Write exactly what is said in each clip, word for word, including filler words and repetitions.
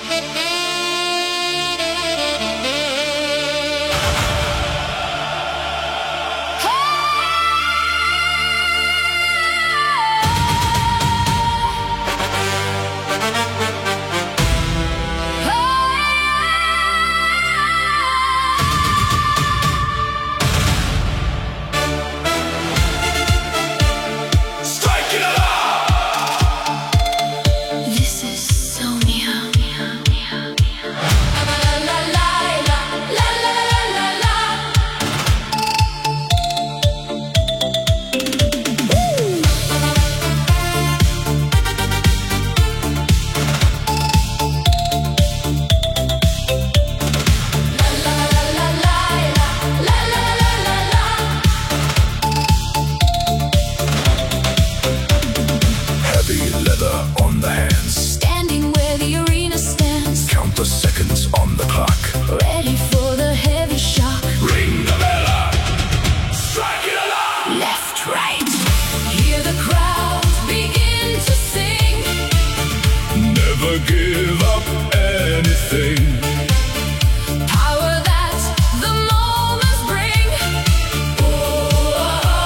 Give up anything. Power that the moments bring. Oh,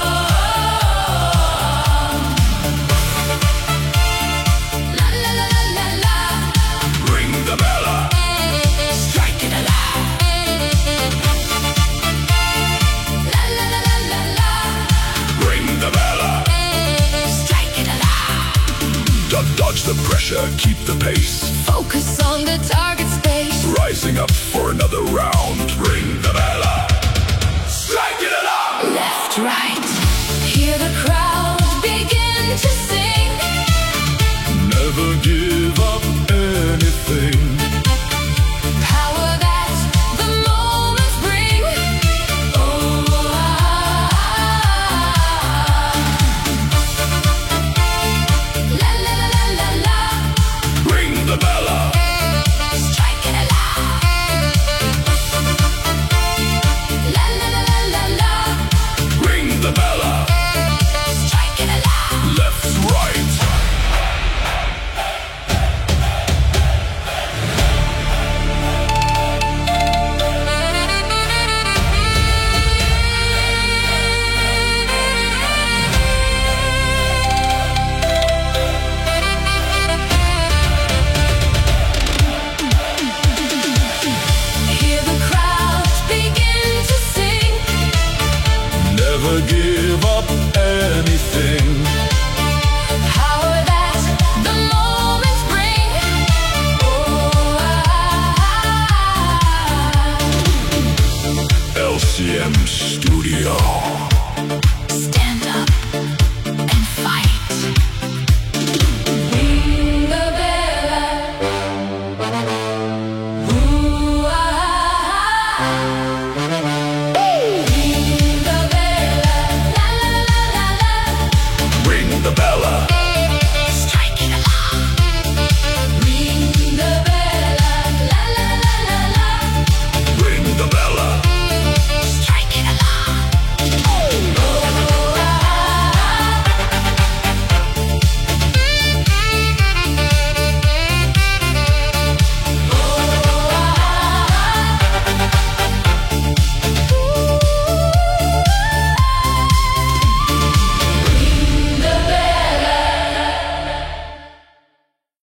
la la la la la la. Ring the bell. Strike it alive. La la la la la la. Ring the bell. Strike it alive. Dodge the pressure, keep the pace. Focus on the target space. Rising up for another round. Ring the bell. Strike it alarm. Left, right. Hear the crowd begin to sing. Never give